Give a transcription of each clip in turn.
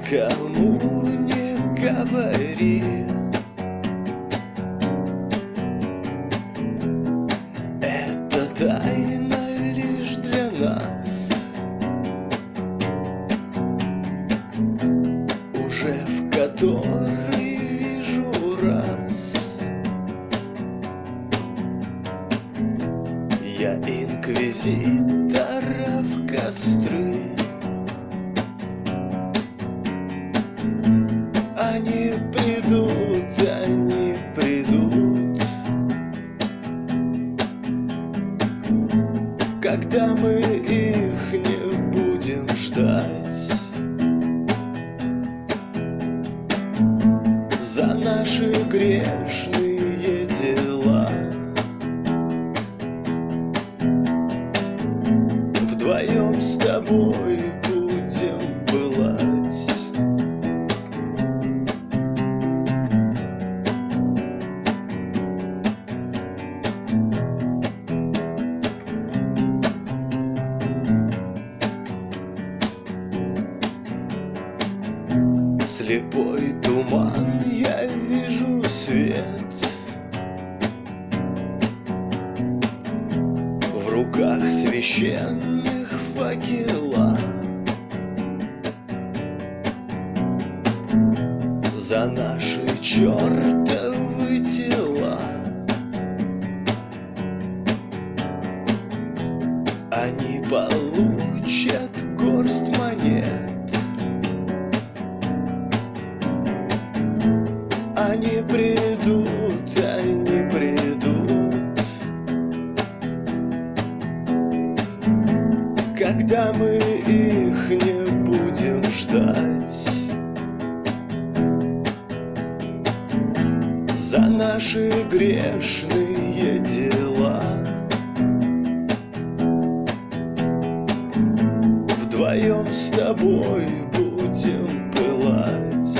никому не говори. Это тайна лишь для нас. Уже в который вижу раз я инквизиторов костры. Они придут, когда мы их не будем ждать. За наши грешные дела вдвоем с тобой будем пылать. Слепой туман, я вижу свет. В руках священных факела. За наши чертовы тела они получат горсть монет. Они придут, когда мы их не будем ждать. За наши грешные дела вдвоем с тобой будем пылать.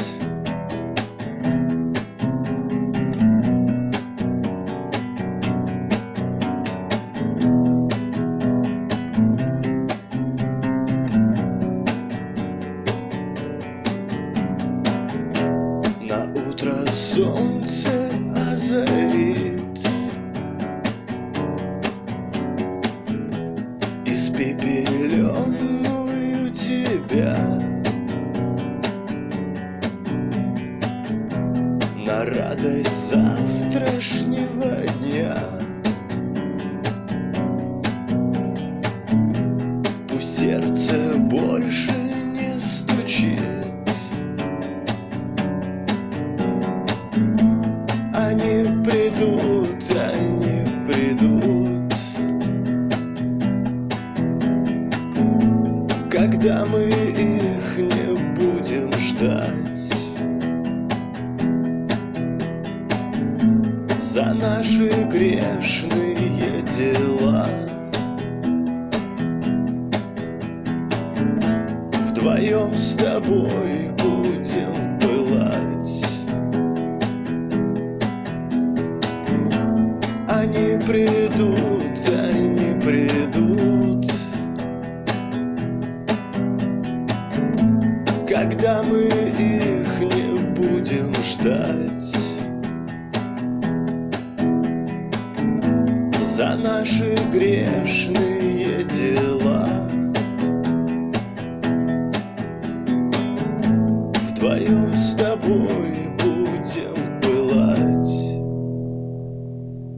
Утро солнце озарит испепеленную тебя. На радость завтрашнего дня пусть сердце больше не стучит. Они придут, когда мы их не будем ждать. За наши грешные дела вдвоем с тобой будем пылать. Они придут, когда мы их не будем ждать. За наши грешные дела вдвоем с тобой будем